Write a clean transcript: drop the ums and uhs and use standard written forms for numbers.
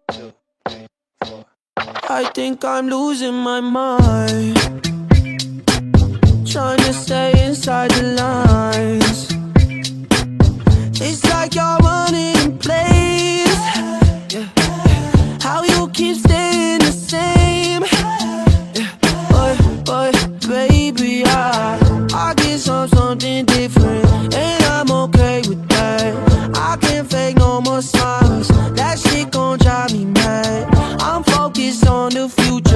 2, 3, 4. I think I'm losing my mind, trying to stay inside